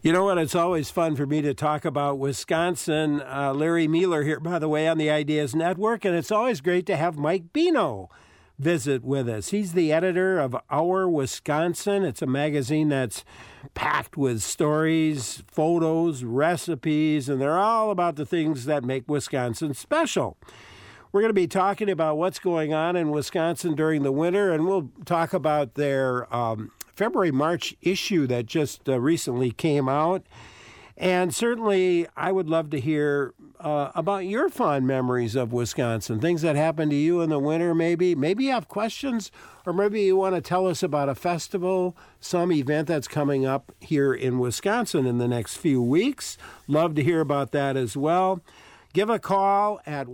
You know what? It's always fun for me to talk about Wisconsin. Larry Mueller here, by the way, on the Ideas Network, and it's always great to have Mike Bino visit with us. He's the editor of Our Wisconsin. It's a magazine that's packed with stories, photos, recipes, and they're all about the things that make Wisconsin special. We're going to be talking about what's going on in Wisconsin during the winter, and we'll talk about their February-March issue that just recently came out. And certainly, I would love to hear about your fond memories of Wisconsin, things that happened to you in the winter, maybe. Maybe you have questions, or maybe you want to tell us about a festival, some event that's coming up here in Wisconsin in the next few weeks. Love to hear about that as well. Give a call at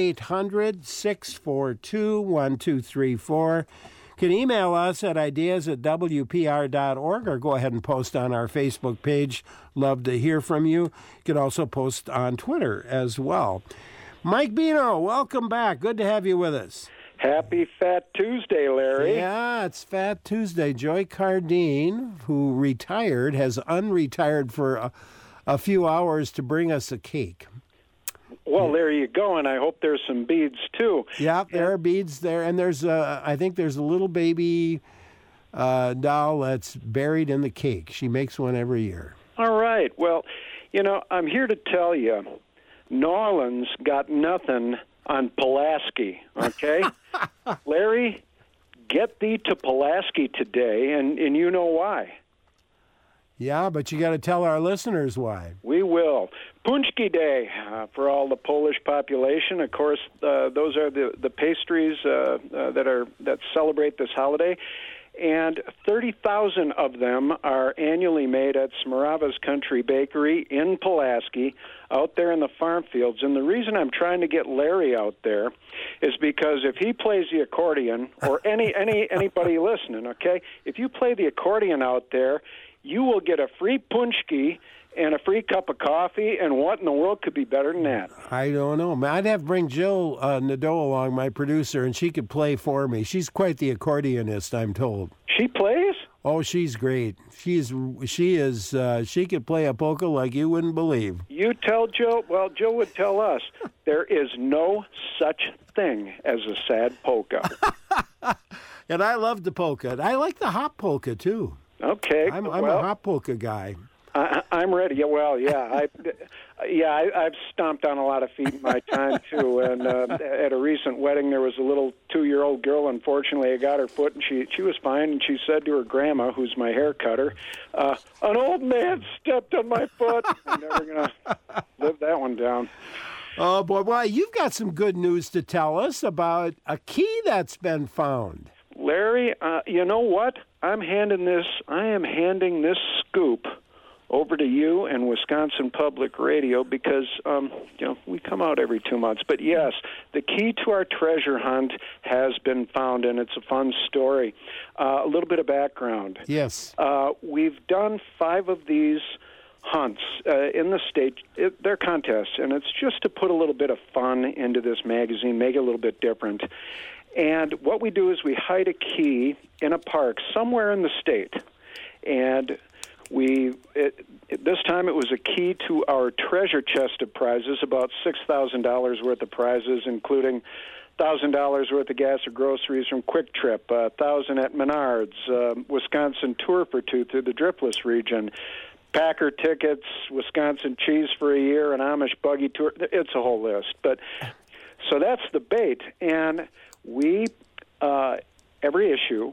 1-800-642-1234. You can email us at ideas@wpr.org or go ahead and post on our Facebook page. Love to hear from you. You can also post on Twitter as well. Mike Bino, welcome back. Good to have you with us. Happy Fat Tuesday, Larry. Yeah, it's Fat Tuesday. Joy Cardine, who retired, has unretired for a few hours to bring us a cake. Well, there you go, and I hope there's some beads, too. Yeah, there are beads there, and I think there's a little baby doll that's buried in the cake. She makes one every year. All right. Well, I'm here to tell you, New Orleans got nothing on Pulaski, okay? Larry, get thee to Pulaski today, and you know why. Yeah, but you got to tell our listeners why. We will. Punchki Day for all the Polish population. Of course, those are the pastries that celebrate this holiday, and 30,000 of them are annually made at Smirava's Country Bakery in Pulaski, out there in the farm fields. And the reason I'm trying to get Larry out there is because if he plays the accordion, or anybody listening, okay, if you play the accordion out there, you will get a free punchki and a free cup of coffee, and what in the world could be better than that? I don't know. I'd have to bring Jill Nadeau along, my producer, and she could play for me. She's quite the accordionist, I'm told. She plays? Oh, she's great. She could play a polka like you wouldn't believe. You tell Jill, well, Jill would tell us, there is no such thing as a sad polka. And I love the polka. I like the hot polka, too. Okay. I'm a hot polka guy. I'm ready. Well, yeah. I've stomped on a lot of feet in my time, too. And at a recent wedding, there was a little 2-year-old girl. Unfortunately, I got her foot, and she was fine. And she said to her grandma, who's my hair cutter, an old man stepped on my foot. I'm never going to live that one down. Oh, boy. Well, you've got some good news to tell us about a key that's been found. Larry, you know what? I am handing this scoop over to you and Wisconsin Public Radio because, we come out every 2 months. But yes, the key to our treasure hunt has been found, and it's a fun story. A little bit of background. Yes. We've done 5 of these hunts in the state. They're contests, and it's just to put a little bit of fun into this magazine, make it a little bit different. And what we do is we hide a key in a park somewhere in the state. And this time it was a key to our treasure chest of prizes, about $6,000 worth of prizes, including $1,000 worth of gas or groceries from Quick Trip, $1,000 at Menards, Wisconsin tour for 2 through the Driftless region, Packer tickets, Wisconsin cheese for a year, an Amish buggy tour. It's a whole list. But so that's the bait. And we, every issue,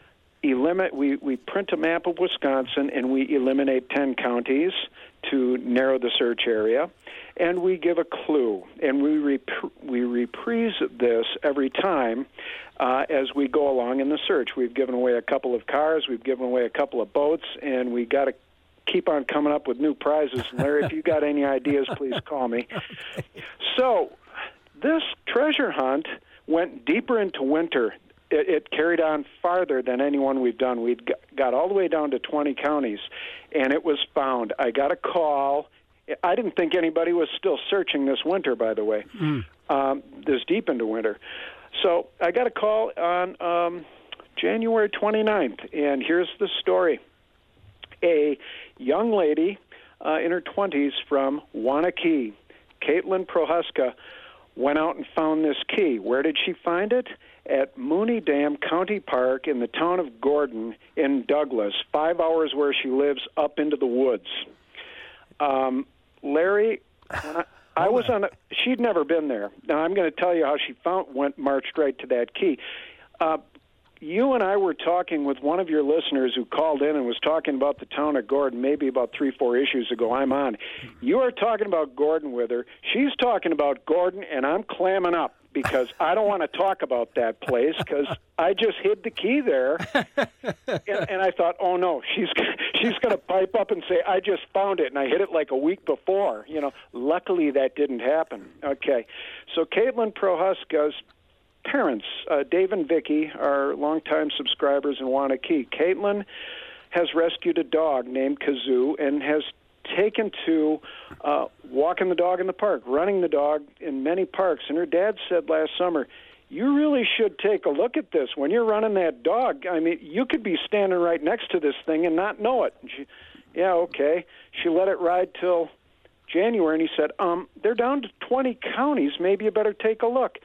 we print a map of Wisconsin and we eliminate 10 counties to narrow the search area, and we give a clue, and we reprise this every time as we go along in the search. We've given away a couple of cars, we've given away a couple of boats, and we got to keep on coming up with new prizes. And Larry, if you got any ideas, please call me. So this treasure hunt went deeper into winter. It carried on farther than any one we've done. We'd got all the way down to 20 counties, and it was found. I got a call. I didn't think anybody was still searching this winter, by the way, this deep into winter. So I got a call on January 29th, and here's the story. A young lady in her 20s from Wanakee. Caitlin Prohuska went out and found this key. Where did she find it? At Mooney Dam County Park in the town of Gordon in Douglas, 5 hours where she lives up into the woods. Larry, when I was on she'd never been there. Now, I'm going to tell you how she marched right to that key. You and I were talking with one of your listeners who called in and was talking about the town of Gordon maybe about 3-4 issues ago. I'm on. You are talking about Gordon with her. She's talking about Gordon, and I'm clamming up because I don't want to talk about that place because I just hid the key there. And I thought, oh, no, she's going to pipe up and say, I just found it, and I hid it like a week before. Luckily that didn't happen. Okay. So Caitlin Prohuska's parents, Dave and Vicky, are longtime subscribers in Wanakee. Caitlin has rescued a dog named Kazoo and has taken to walking the dog in the park, running the dog in many parks. And her dad said last summer, you really should take a look at this. When you're running that dog, I mean, you could be standing right next to this thing and not know it. And yeah, okay. She let it ride till January, and he said, they're down to 20 counties. Maybe you better take a look.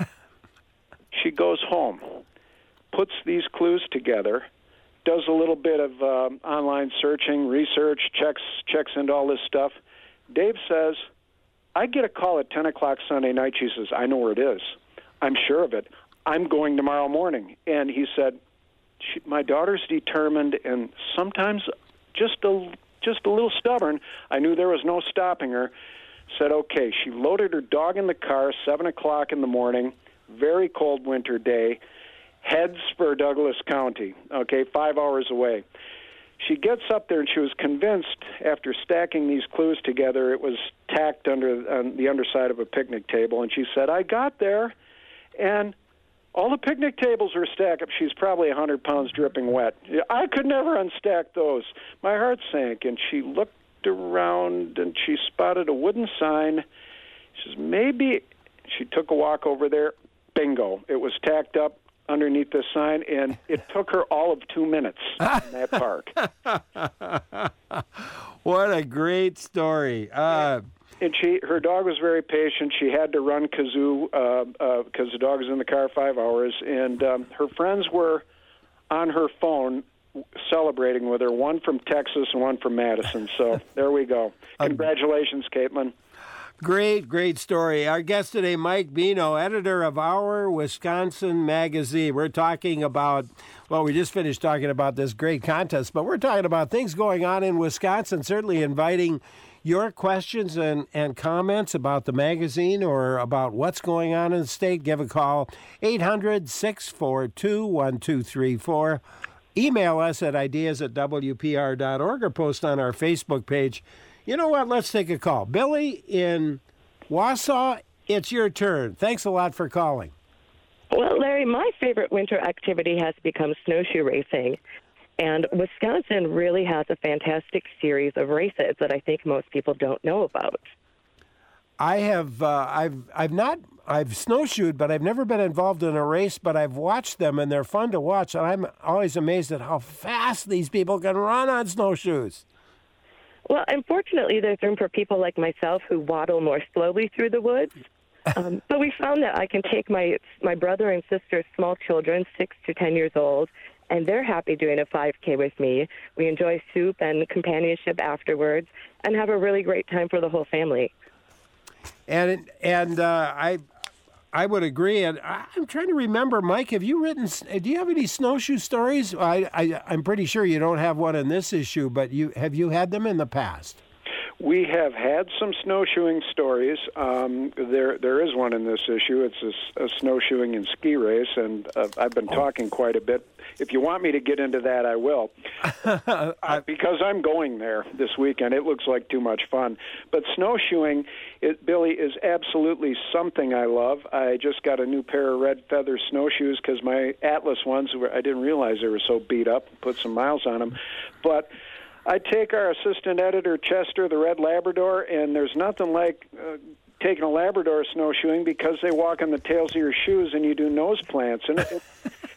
She goes home, puts these clues together, does a little bit of online searching, research, checks into all this stuff. Dave says, I get a call at 10 o'clock Sunday night. She says, I know where it is. I'm sure of it. I'm going tomorrow morning. And he said, my daughter's determined and sometimes just a little stubborn. I knew there was no stopping her. Said, okay. She loaded her dog in the car, 7 o'clock in the morning, very cold winter day, heads for Douglas County, 5 hours away. She gets up there, and she was convinced, after stacking these clues together, it was tacked on the underside of a picnic table. And she said, I got there, and all the picnic tables were stacked up. She's probably 100 pounds dripping wet. I could never unstack those. My heart sank, and she looked around, and she spotted a wooden sign. She says, maybe. She took a walk over there. Bingo. It was tacked up underneath the sign, and it took her all of 2 minutes in that park. What a great story. And her dog was very patient. She had to run Kazoo because the dog was in the car 5 hours, and her friends were on her phone celebrating with her, one from Texas and one from Madison. So there we go. Congratulations, Caitlin. Great story. Our guest today, Mike Bino, editor of Our Wisconsin Magazine. We're talking about, we just finished talking about this great contest, but we're talking about things going on in Wisconsin, certainly inviting your questions and comments about the magazine or about what's going on in the state. Give a call, 800-642-1234. Email us at ideas@wpr.org or post on our Facebook page. You know what? Let's take a call. Billy in Wausau, it's your turn. Thanks a lot for calling. Well, Larry, my favorite winter activity has become snowshoe racing. And Wisconsin really has a fantastic series of races that I think most people don't know about. I have, I've snowshoed, but I've never been involved in a race, but I've watched them, and they're fun to watch. And I'm always amazed at how fast these people can run on snowshoes. Well, unfortunately, there's room for people like myself who waddle more slowly through the woods. But we found that I can take my brother and sister's small children, 6 to 10 years old, and they're happy doing a 5K with me. We enjoy soup and companionship afterwards and have a really great time for the whole family. And I would agree. And I'm trying to remember, Mike, do you have any snowshoe stories? I'm pretty sure you don't have one in this issue, but have you had them in the past? We have had some snowshoeing stories. There is one in this issue. It's a snowshoeing and ski race, and I've been talking quite a bit. If you want me to get into that, I will. Because I'm going there this weekend. It looks like too much fun. But snowshoeing, Billy, is absolutely something I love. I just got a new pair of red feather snowshoes because my Atlas ones, I didn't realize they were so beat up, put some miles on them. But I take our assistant editor, Chester, the Red Labrador, and there's nothing like taking a Labrador snowshoeing because they walk on the tails of your shoes and you do nose plants. And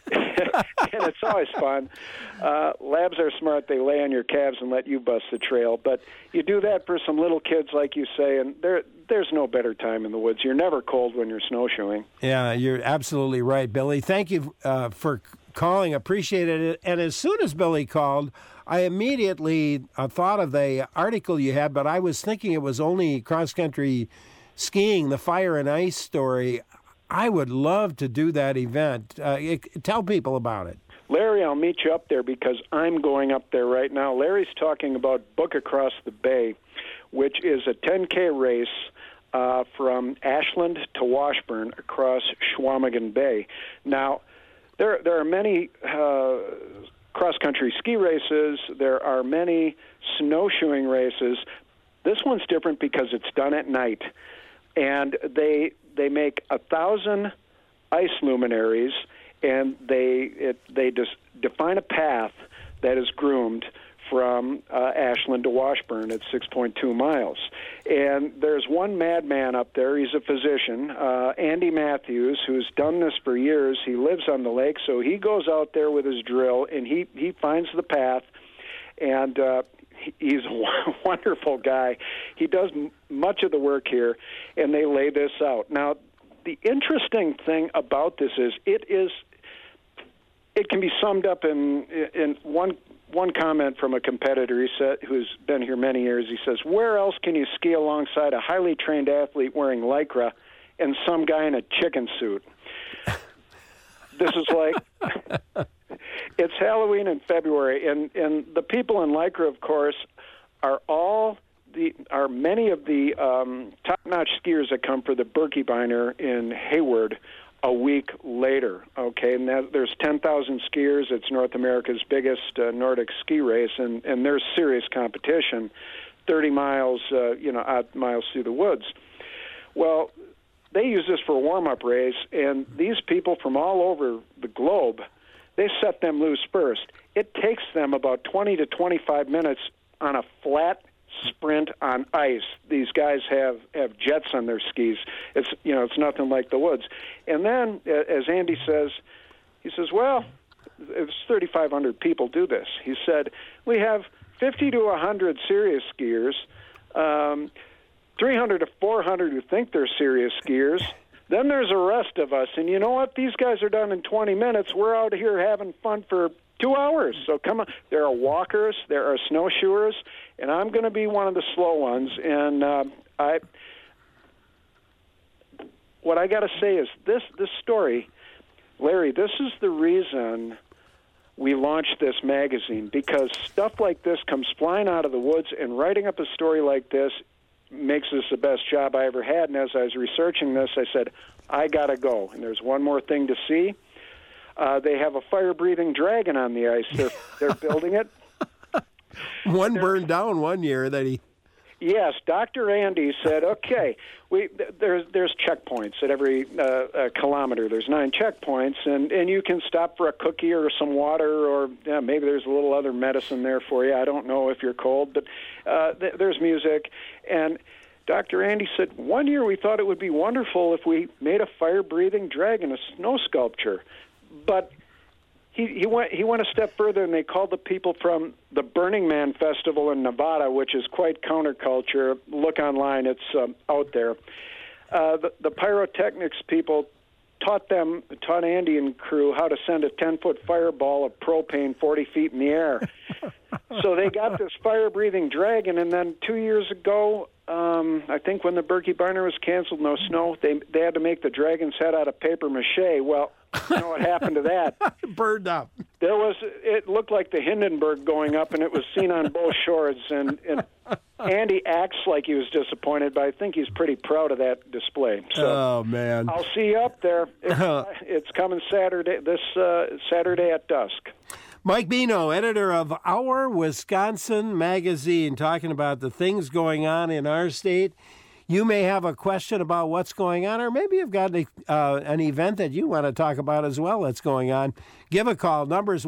and it's always fun. Labs are smart. They lay on your calves and let you bust the trail. But you do that for some little kids, like you say, and there's no better time in the woods. You're never cold when you're snowshoeing. Yeah, you're absolutely right, Billy. Thank you for calling. Appreciated it. And as soon as Billy called, I immediately thought of the article you had, but I was thinking it was only cross-country skiing, the fire and ice story. I would love to do that event. Tell people about it. Larry, I'll meet you up there because I'm going up there right now. Larry's talking about Book Across the Bay, which is a 10K race from Ashland to Washburn across Chequamegon Bay. Now, there are many cross-country ski races. There are many snowshoeing races. This one's different because it's done at night. And they make 1,000 ice luminaries, and they just define a path that is groomed from Ashland to Washburn at 6.2 miles. And there's one madman up there. He's a physician, Andy Matthews, who's done this for years. He lives on the lake, so he goes out there with his drill, and he finds the path, and he's a wonderful guy. He does much of the work here, and they lay this out. Now, the interesting thing about this is it can be summed up in one comment from a competitor he said, who's been here many years. He says, where else can you ski alongside a highly trained athlete wearing Lycra and some guy in a chicken suit? This is like... It's Halloween in February, and the people in Lycra, of course, are many of the top-notch skiers that come for the Birkebeiner in Hayward a week later. Okay, and there's 10,000 skiers. It's North America's biggest Nordic ski race, and there's serious competition, 30 miles, odd miles through the woods. Well, they use this for a warm-up race, and these people from all over the globe, they set them loose first. It takes them about 20 to 25 minutes on a flat sprint on ice. These guys have jets on their skis. It's nothing like the woods. And then, as Andy says, he says, well, it's 3,500 people do this. He said, we have 50 to 100 serious skiers, 300 to 400 who think they're serious skiers. Then there's the rest of us, and you know what? These guys are done in 20 minutes. We're out here having fun for 2 hours. So come on. There are walkers, there are snowshoers, and I'm going to be one of the slow ones. And what I got to say is this story, Larry, this is the reason we launched this magazine, because stuff like this comes flying out of the woods, and writing up a story like this makes this the best job I ever had. And as I was researching this, I said, I got to go. And there's one more thing to see. They have a fire-breathing dragon on the ice. They're building it. One burned down one year that he... Yes, Dr. Andy said, okay, there's checkpoints at every kilometer. There's 9 checkpoints, and you can stop for a cookie or some water, or maybe there's a little other medicine there for you. I don't know if you're cold, but there's music. And Dr. Andy said, one year we thought it would be wonderful if we made a fire-breathing dragon, a snow sculpture. But he went a step further, and they called the people from the Burning Man Festival in Nevada, which is quite counterculture. Look online; it's out there. The pyrotechnics people taught Andy and crew how to send a 10-foot fireball of propane 40 feet in the air. So they got this fire-breathing dragon, and then 2 years ago, I think when the Birkebeiner was canceled, no snow, they had to make the dragon's head out of paper mache. Well, you know what happened to that? Burned up. It looked like the Hindenburg going up, and it was seen on both shores. And Andy acts like he was disappointed, but I think he's pretty proud of that display. So, oh, man. I'll see you up there. It's coming Saturday, this Saturday at dusk. Mike Bino, editor of Our Wisconsin Magazine, talking about the things going on in our state. You may have a question about what's going on, or maybe you've got an event that you want to talk about as well that's going on. Give a call. Number's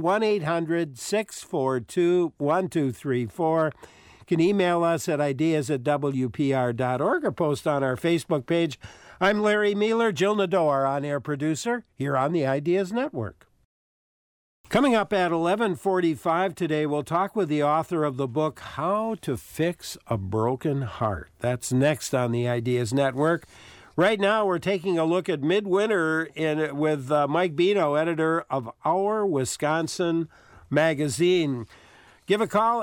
1-800-642-1234. You can email us at ideas@wpr.org or post on our Facebook page. I'm Larry Mealer, Jill Nadeau, our on-air producer, here on the Ideas Network. Coming up at 11:45 today, we'll talk with the author of the book, How to Fix a Broken Heart. That's next on the Ideas Network. Right now, we're taking a look at midwinter with Mike Bino, editor of Our Wisconsin Magazine. Give a call,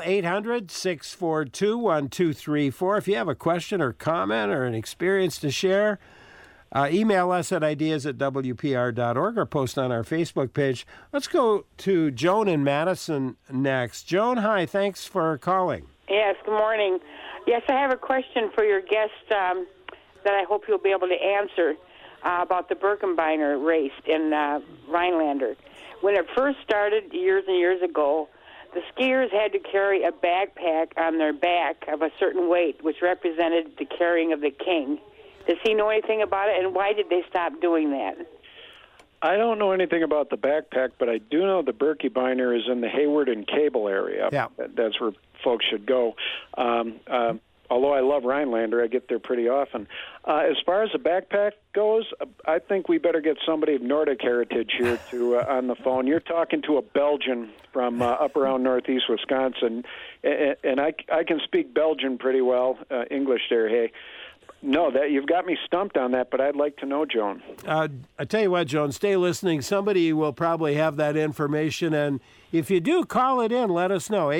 800-642-1234. If you have a question or comment or an experience to share, email us at ideas@wpr.org or post on our Facebook page. Let's go to Joan in Madison next. Joan, hi. Thanks for calling. Yes, good morning. Yes, I have a question for your guest that I hope you'll be able to answer about the Birkebeiner race in Rhinelander. When it first started years and years ago, the skiers had to carry a backpack on their back of a certain weight, which represented the carrying of the king. Does he know anything about it, and why did they stop doing that? I don't know anything about the backpack, but I do know the Birkebeiner is in the Hayward and Cable area. Yeah. That's where folks should go. Although I love Rhinelander, I get there pretty often. As far as the backpack goes, I think we better get somebody of Nordic heritage here on the phone. You're talking to a Belgian from up around northeast Wisconsin, and I can speak Belgian pretty well, English there, hey. No, that you've got me stumped on that, but I'd like to know, Joan. I tell you what, Joan, stay listening. Somebody will probably have that information, and if you do, call it in. Let us know.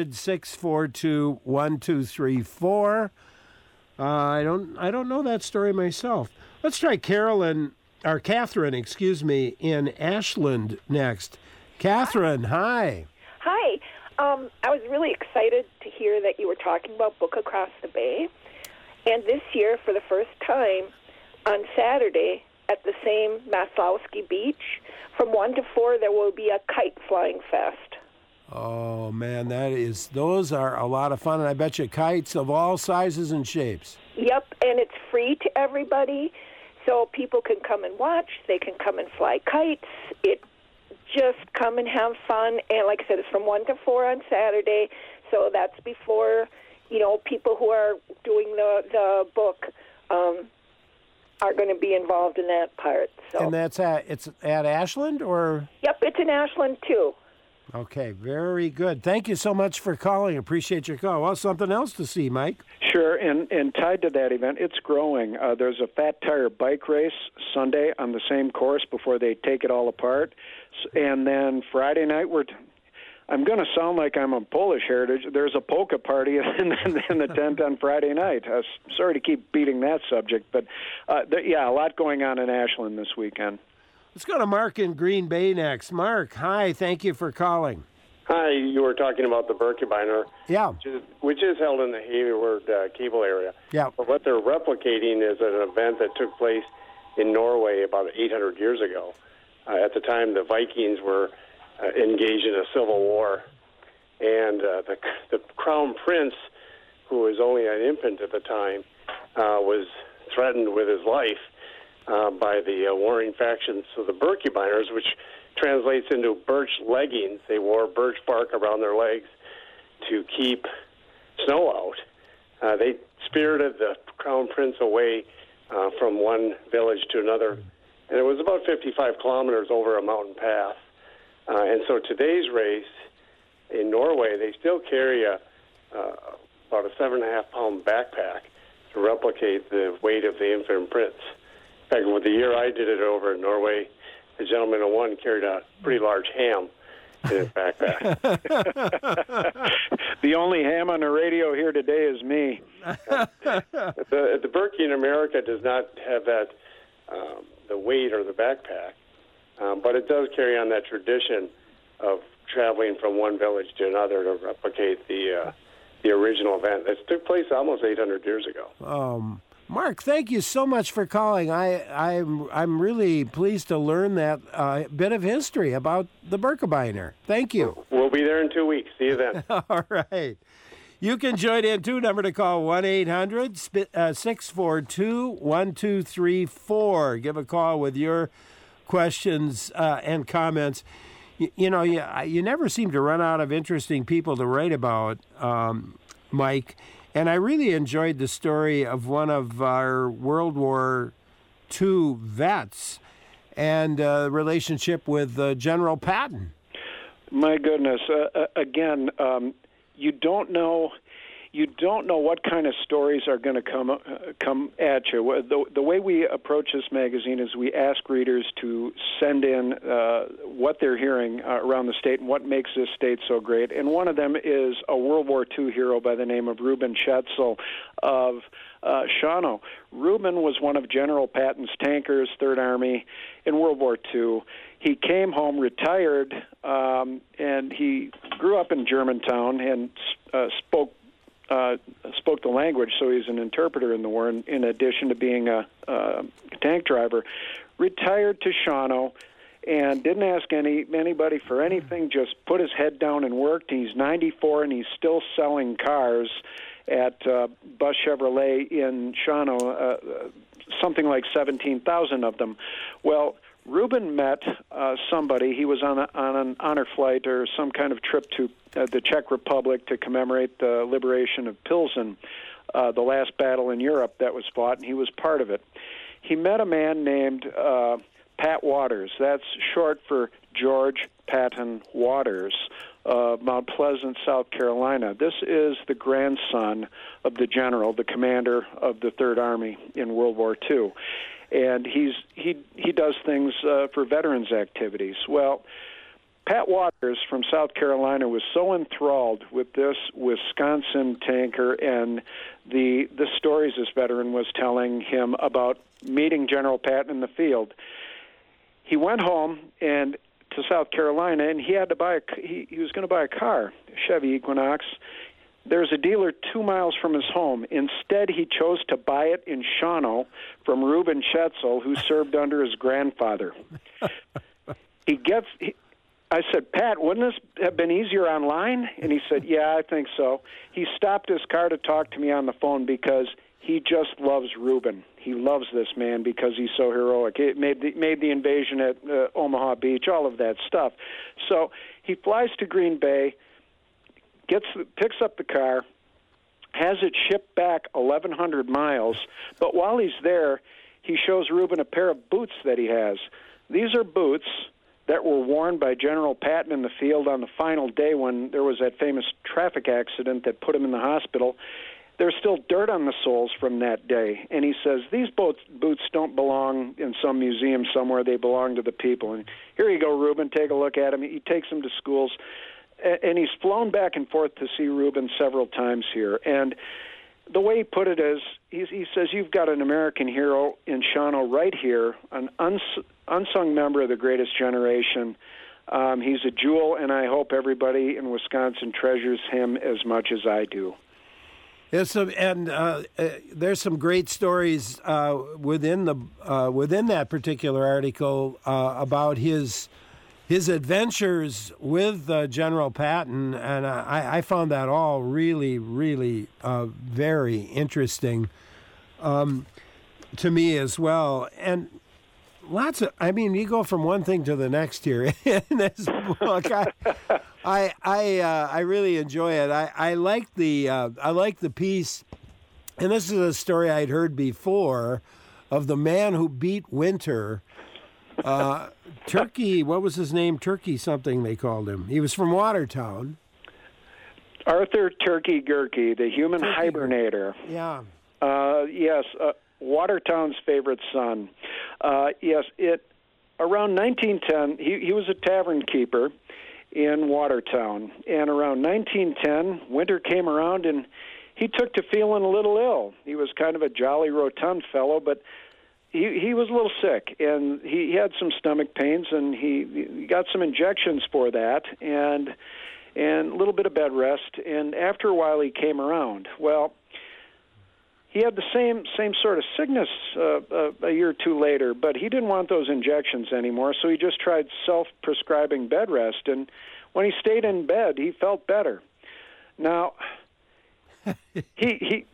800-642-1234. I don't know that story myself. Let's try Catherine, in Ashland next. Catherine, hi. Hi. I was really excited to hear that you were talking about Book Across the Bay. And this year, for the first time, on Saturday, at the same Maslowski Beach, from 1 to 4, there will be a kite flying fest. Oh, man, those are a lot of fun, and I bet you kites of all sizes and shapes. Yep, and it's free to everybody, so people can come and watch. They can come and fly kites. Just come and have fun. And like I said, it's from 1 to 4 on Saturday, so that's before... people who are doing the book are going to be involved in that part. So. And it's at Ashland, or? Yep, it's in Ashland, too. Okay, very good. Thank you so much for calling. Appreciate your call. Well, something else to see, Mike. Sure, and tied to that event, it's growing. There's a Fat Tire bike race Sunday on the same course before they take it all apart. And then Friday night, I'm going to sound like I'm a Polish heritage. There's a polka party in the tent on Friday night. Sorry to keep beating that subject, but a lot going on in Ashland this weekend. Let's go to Mark in Green Bay next. Mark, hi. Thank you for calling. Hi. You were talking about the Birkebeiner. Yeah. Which is held in the Hayward Cable area. Yeah. But what they're replicating is an event that took place in Norway about 800 years ago. At the time, the Vikings were engaged in a civil war, and the crown prince, who was only an infant at the time, was threatened with his life by the warring factions of the Birkebeiners, which translates into birch leggings. They wore birch bark around their legs to keep snow out. They spirited the crown prince away from one village to another, and it was about 55 kilometers over a mountain path. And so today's race in Norway, they still carry about a 7.5-pound backpack to replicate the weight of the infant prince. In fact, with the year I did it over in Norway, the gentleman who won carried a pretty large ham in his backpack. The only ham on the radio here today is me. The Birkie in America does not have that the weight or the backpack. But it does carry on that tradition of traveling from one village to another to replicate the original event that took place almost 800 years ago. Mark, thank you so much for calling. I'm really pleased to learn that bit of history about the Birkebeiner. Thank you. We'll be there in 2 weeks. See you then. All right. You can join in, too. Number to call, 1-800-642-1234. Give a call with your questions and comments. You never seem to run out of interesting people to write about, Mike. And I really enjoyed the story of one of our World War II vets and relationship with General Patton. My goodness. Again, you don't know what kind of stories are going to come at you. The way we approach this magazine is we ask readers to send in what they're hearing around the state and what makes this state so great. And one of them is a World War II hero by the name of Reuben Schetzel of Shawano. Reuben was one of General Patton's tankers, Third Army, in World War II. He came home, retired, and he grew up in Germantown and spoke the language, so he's an interpreter in the war, in addition to being a tank driver. Retired to Shawano and didn't ask anybody for anything, just put his head down and worked. He's 94, and he's still selling cars at Bus Chevrolet in Shawano, something like 17,000 of them. Well, Reuben met somebody. He was on an honor flight or some kind of trip to the Czech Republic to commemorate the liberation of Pilsen, the last battle in Europe that was fought, and he was part of it. He met a man named Pat Waters. That's short for George Patton Waters of Mount Pleasant, South Carolina. This is the grandson of the general, the commander of the Third Army in World War II. And he does things for veterans activities. Well, Pat Waters from South Carolina was so enthralled with this Wisconsin tanker and the stories this veteran was telling him about meeting General Patton in the field. He went home and to South Carolina, and he had to buy he was going to buy a car, a Chevy Equinox. There's a dealer 2 miles from his home. Instead, he chose to buy it in Shawano from Reuben Schetzel, who served under his grandfather. I said, Pat, wouldn't this have been easier online? And he said, yeah, I think so. He stopped his car to talk to me on the phone because he just loves Reuben. He loves this man because he's so heroic. It made the invasion at Omaha Beach, all of that stuff. So he flies to Green Bay, picks up the car, has it shipped back 1,100 miles, but while he's there, he shows Reuben a pair of boots that he has. These are boots that were worn by General Patton in the field on the final day when there was that famous traffic accident that put him in the hospital. There's still dirt on the soles from that day. And he says, these boots don't belong in some museum somewhere. They belong to the people. And here you go, Reuben. Take a look at him. He takes them to schools. And he's flown back and forth to see Reuben several times here. And the way he put it is, he says, you've got an American hero in Shawano right here, an unsung member of the greatest generation. He's a jewel, and I hope everybody in Wisconsin treasures him as much as I do. There's some great stories within that particular article about his adventures with General Patton, and I found that all really, really very interesting to me as well. And you go from one thing to the next here in this book. I really enjoy it. I like the piece, and this is a story I'd heard before of the man who beat Winter. Turkey, what was his name? Turkey something they called him. He was from Watertown. Arthur Turkey Gerke, the human hibernator. Yeah. Yes, Watertown's favorite son. Yes, around 1910, he was a tavern keeper in Watertown. And around 1910, winter came around, and he took to feeling a little ill. He was kind of a jolly, rotund fellow, but he was a little sick, and he had some stomach pains, and he got some injections for that, and a little bit of bed rest. And after a while, he came around. Well, he had the same sort of sickness a year or two later, but he didn't want those injections anymore, so he just tried self-prescribing bed rest. And when he stayed in bed, he felt better. Now, he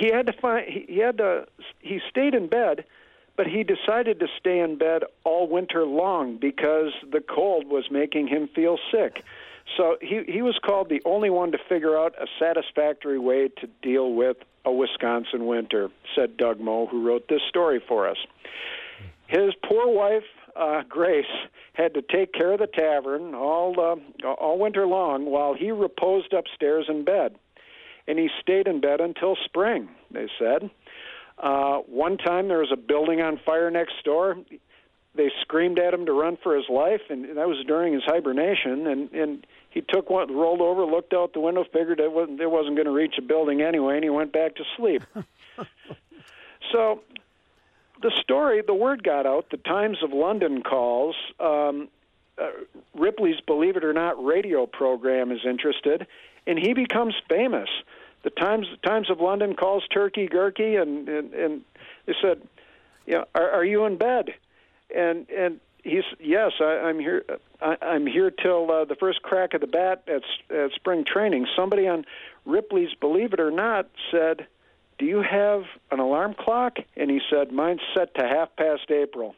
stayed in bed, but he decided to stay in bed all winter long because the cold was making him feel sick. So he was called the only one to figure out a satisfactory way to deal with a Wisconsin winter, said Doug Moe, who wrote this story for us. His poor wife Grace had to take care of the tavern all winter long while he reposed upstairs in bed. And he stayed in bed until spring, they said. One time there was a building on fire next door. They screamed at him to run for his life, and that was during his hibernation. And he took one, rolled over, looked out the window, figured it wasn't going to reach a building anyway, and he went back to sleep. So the story, the word got out. The Times of London calls. Ripley's Believe It or Not radio program is interested, and he becomes famous. The Times of London calls Turkey Gurkey, and they said, are you in bed? And he's, yes, I'm here. I'm here till the first crack of the bat at spring training. Somebody on Ripley's Believe It or Not said, do you have an alarm clock? And he said, mine's set to 1/2 April.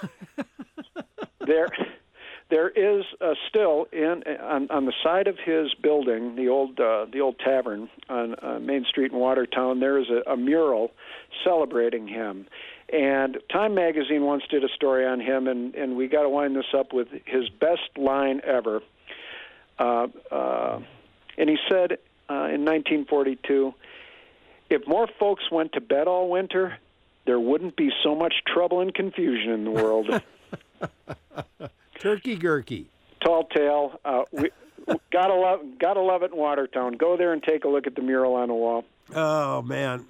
There is still on the side of his building, the old tavern on Main Street in Watertown. There is a mural celebrating him, and Time magazine once did a story on him, and we got to wind this up with his best line ever. And he said in 1942, "If more folks went to bed all winter, there wouldn't be so much trouble and confusion in the world." Turkey Gurkey. Tall tale. We gotta love it in Watertown. Go there and take a look at the mural on the wall. Oh man,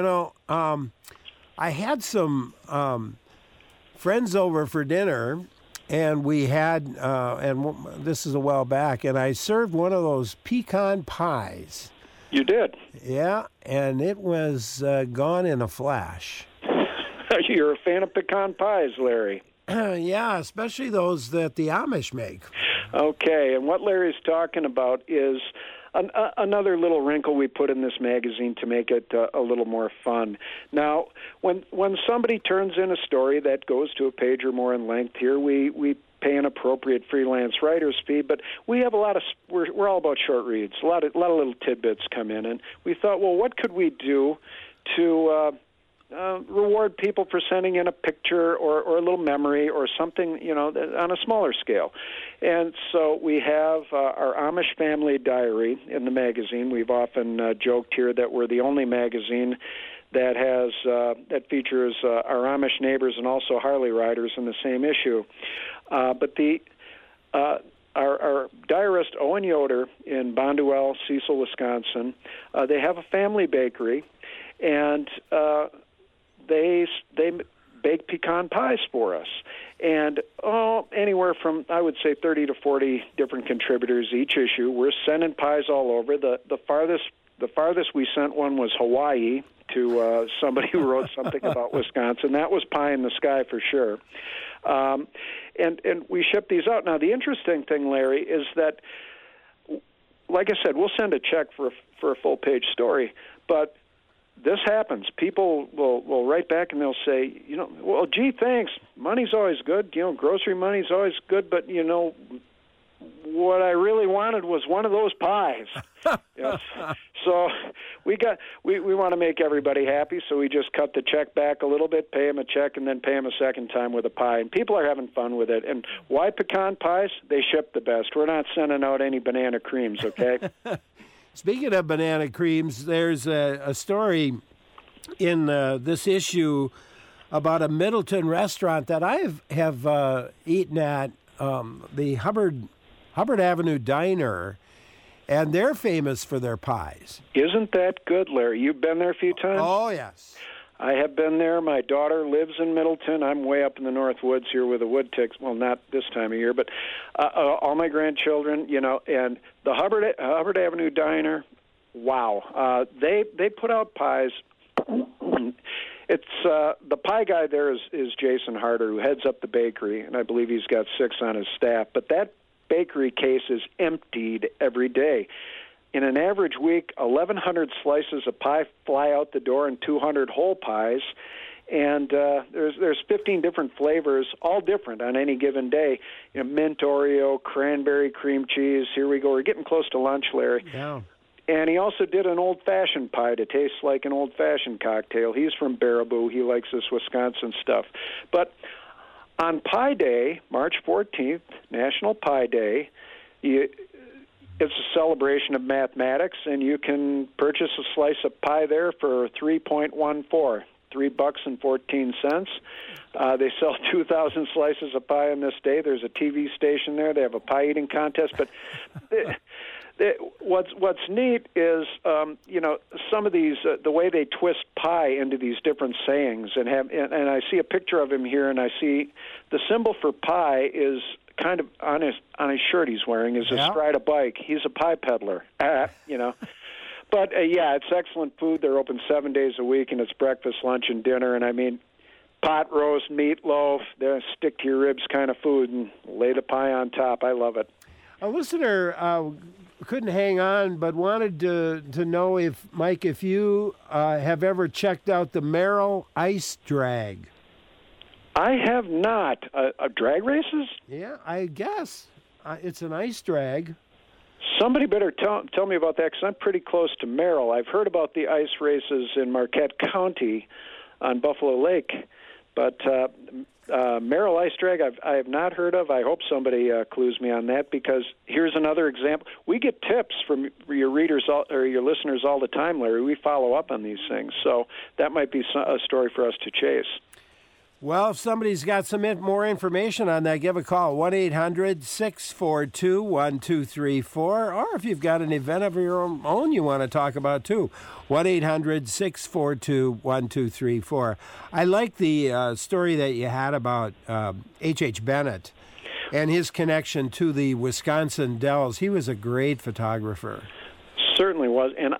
I had some friends over for dinner, and we had, and this is a while back, and I served one of those pecan pies. You did? Yeah, and it was gone in a flash. You're a fan of pecan pies, Larry. Yeah, especially those that the Amish make. Okay, and what Larry's talking about is another little wrinkle we put in this magazine to make it a little more fun. Now, when somebody turns in a story that goes to a page or more in length here, we pay an appropriate freelance writer's fee, but we have we're all about short reads. A lot of little tidbits come in, and we thought, well, what could we do to reward people for sending in a picture or a little memory or something, on a smaller scale. And so we have our Amish Family Diary in the magazine. We've often joked here that we're the only magazine that has that features our Amish neighbors and also Harley riders in the same issue. But our diarist Owen Yoder in Bonduel, Cecil, Wisconsin, they have a family bakery, and they bake pecan pies for us. And anywhere from, I would say, 30 to 40 different contributors each issue. We're sending pies all over. The farthest we sent one was Hawaii to somebody who wrote something about Wisconsin. That was pie in the sky for sure. And we ship these out. Now, the interesting thing, Larry, is that, like I said, we'll send a check for a full-page story, but this happens. People will write back and they'll say, well, gee, thanks. Money's always good. Grocery money's always good, but, what I really wanted was one of those pies. Yes. So we want to make everybody happy, so we just cut the check back a little bit, pay them a check, and then pay them a second time with a pie. And people are having fun with it. And why pecan pies? They ship the best. We're not sending out any banana creams, okay? Speaking of banana creams, there's a story in this issue about a Middleton restaurant that I have eaten at, the Hubbard Avenue Diner, and they're famous for their pies. Isn't that good, Larry? You've been there a few times? Oh, yes. I have been there. My daughter lives in Middleton. I'm way up in the North Woods here with the wood ticks. Well, not this time of year, but all my grandchildren, and the Hubbard Avenue Diner, wow. They put out pies. It's the pie guy there is Jason Harder, who heads up the bakery, and I believe he's got 6 on his staff. But that bakery case is emptied every day. In an average week, 1,100 slices of pie fly out the door and 200 whole pies. And there's 15 different flavors, all different on any given day. Mint Oreo, cranberry cream cheese. Here we go. We're getting close to lunch, Larry. Yeah. And he also did an old-fashioned pie to taste like an old-fashioned cocktail. He's from Baraboo. He likes this Wisconsin stuff. But On Pi Day, March 14th, National Pi Day, it's a celebration of mathematics, and you can purchase a slice of pie there for $3.14, $3.14. They sell 2,000 slices of pie on this day. There's a TV station there. They have a pie eating contest. But what's neat is, some of these, the way they twist pie into these different sayings, and I see a picture of him here, and I see the symbol for pie is kind of on his shirt he's wearing is astride a bike. He's a pie peddler, But, it's excellent food. They're open 7 days a week, and it's breakfast, lunch, and dinner. And, I mean, pot roast, meatloaf, they're stick to your ribs kind of food, and lay the pie on top. I love it. A listener couldn't hang on, but wanted to know if, Mike, if you have ever checked out the Merrill Ice Drag. I have not. Drag races? Yeah, I guess. It's an ice drag. Somebody better tell me about that, because I'm pretty close to Merrill. I've heard about the ice races in Marquette County on Buffalo Lake, but Merrill Ice Drag I have not heard of. I hope somebody clues me on that, because here's another example. We get tips from your readers or your listeners all the time, Larry. We follow up on these things, so that might be a story for us to chase. Well, if somebody's got some more information on that, give a call, 1-800-642-1234, or if you've got an event of your own you want to talk about, too, 1-800-642-1234. I like the story that you had about H.H. Bennett and his connection to the Wisconsin Dells. He was a great photographer. Certainly was. And,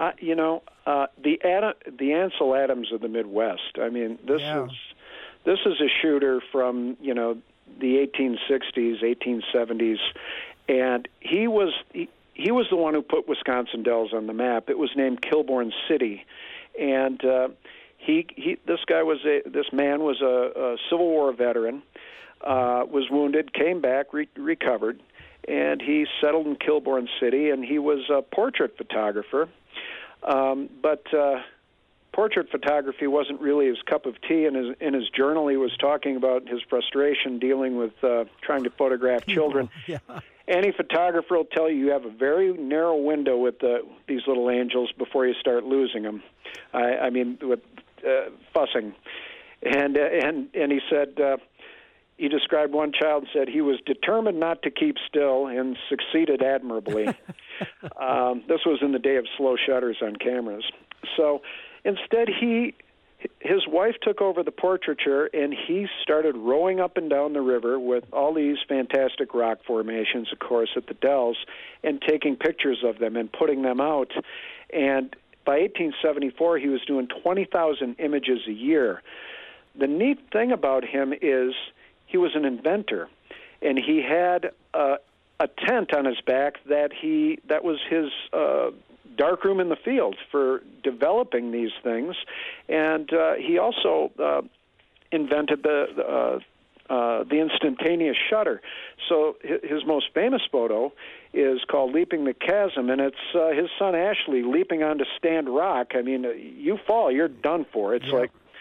the Ansel Adams of the Midwest. I mean, This is a shooter from, the 1860s, 1870s, and he was the one who put Wisconsin Dells on the map. It was named Kilbourne City, and this man was a Civil War veteran, was wounded, came back, recovered, and he settled in Kilbourne City, and he was a portrait photographer, but portrait photography wasn't really his cup of tea. In his journal, he was talking about his frustration dealing with trying to photograph children. Yeah. Any photographer will tell you have a very narrow window with these little angels before you start losing them. I mean, with fussing. And he said, he described one child and said he was determined not to keep still and succeeded admirably. This was in the day of slow shutters on cameras. So instead, his wife took over the portraiture, and he started rowing up and down the river with all these fantastic rock formations, of course, at the Dells, and taking pictures of them and putting them out. And by 1874, he was doing 20,000 images a year. The neat thing about him is he was an inventor, and he had a tent on his back that was his darkroom in the field for developing these things, and he also invented the instantaneous shutter. So his most famous photo is called Leaping the Chasm, and it's his son Ashley leaping onto Stand Rock. I mean, you fall, you're done for. It's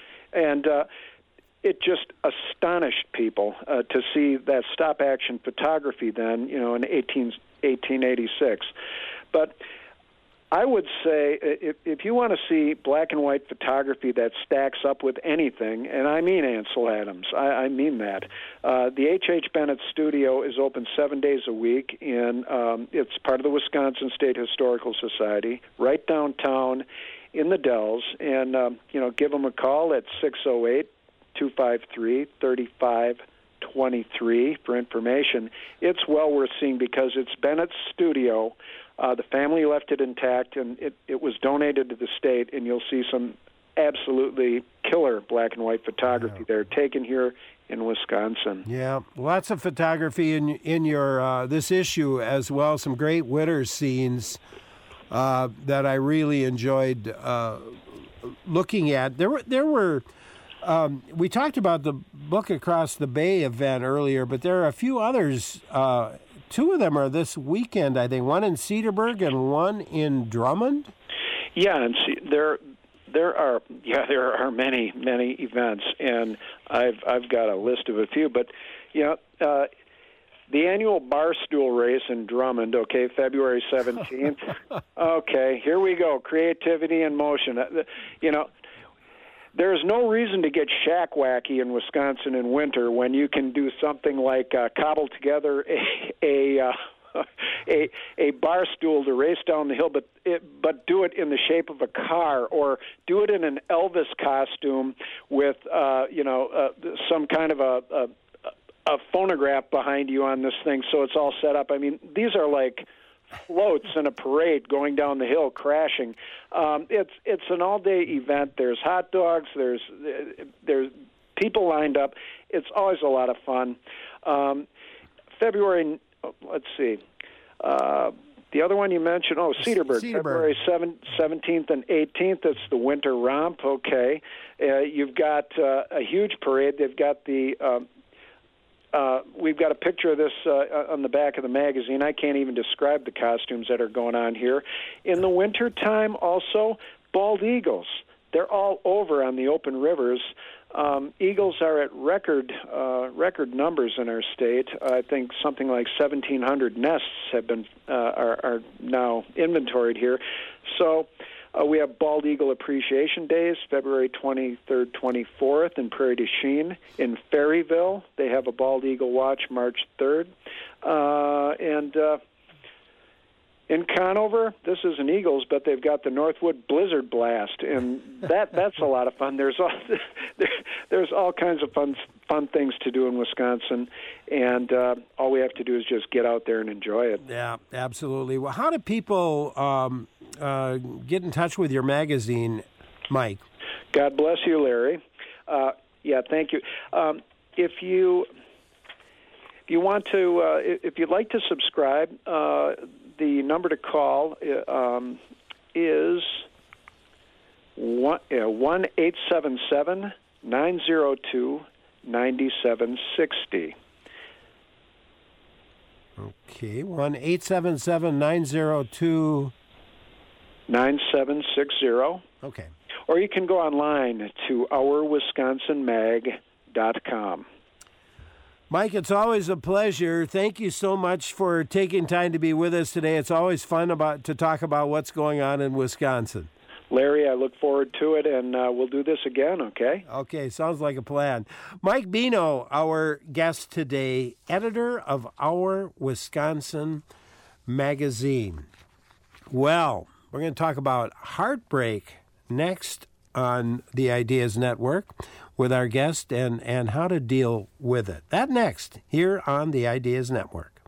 it just astonished people to see that stop-action photography then, in 1886. But I would say if you want to see black and white photography that stacks up with anything, and I mean Ansel Adams, I mean that, the H.H. Bennett Studio is open 7 days a week, and it's part of the Wisconsin State Historical Society, right downtown in the Dells, and give them a call at 608-253-3523 for information. It's well worth seeing because it's Bennett's studio. The family left it intact, and it was donated to the state, and you'll see some absolutely killer black and white photography there taken here in Wisconsin. Yeah, lots of photography in your this issue as well. Some great winter scenes that I really enjoyed looking at. There were we talked about the Book Across the Bay event earlier, but there are a few others. Two of them are this weekend, I think. One in Cedarburg and one in Drummond. Yeah, and There are many events, and I've got a list of a few. But the annual Barstool race in Drummond, okay, February 17th. Okay, here we go. Creativity in motion. There's no reason to get shack wacky in Wisconsin in winter when you can do something like cobble together a bar stool to race down the hill, but do it in the shape of a car, or do it in an Elvis costume with some kind of a phonograph behind you on this thing, so it's all set up. I mean, these are like floats in a parade going down the hill, crashing. It's an all-day event. There's hot dogs. There's people lined up. It's always a lot of fun. February. Let's see. The other one you mentioned, Cedarburg, February 17th and 18th. It's the Winter Romp. Okay. You've got a huge parade. They've got we've got a picture of this on the back of the magazine. I can't even describe the costumes that are going on here. In the wintertime, also, bald eagles. They're all over on the open rivers. Eagles are at record numbers in our state. I think something like 1,700 nests have been are now inventoried here. So we have Bald Eagle Appreciation Days, February 23rd, 24th in Prairie du Chien. In Ferryville, they have a Bald Eagle Watch March 3rd. And in Conover, this isn't Eagles, but they've got the Northwood Blizzard Blast, and that's a lot of fun. There's all kinds of fun things to do in Wisconsin, and all we have to do is just get out there and enjoy it. Yeah, absolutely. Well, how do people get in touch with your magazine, Mike? God bless you, Larry. Thank you. If you want to, if you'd like to subscribe, the number to call is 1-877-902-9760. Okay, 1-877-902... 9760. Okay. Or you can go online to ourwisconsinmag.com. Mike, it's always a pleasure. Thank you so much for taking time to be with us today. It's always fun to talk about what's going on in Wisconsin. Larry, I look forward to it, and we'll do this again, okay? Okay, sounds like a plan. Mike Bino, our guest today, editor of Our Wisconsin magazine. Well, we're going to talk about heartbreak next on the Ideas Network with our guest and how to deal with it. That next, here on the Ideas Network.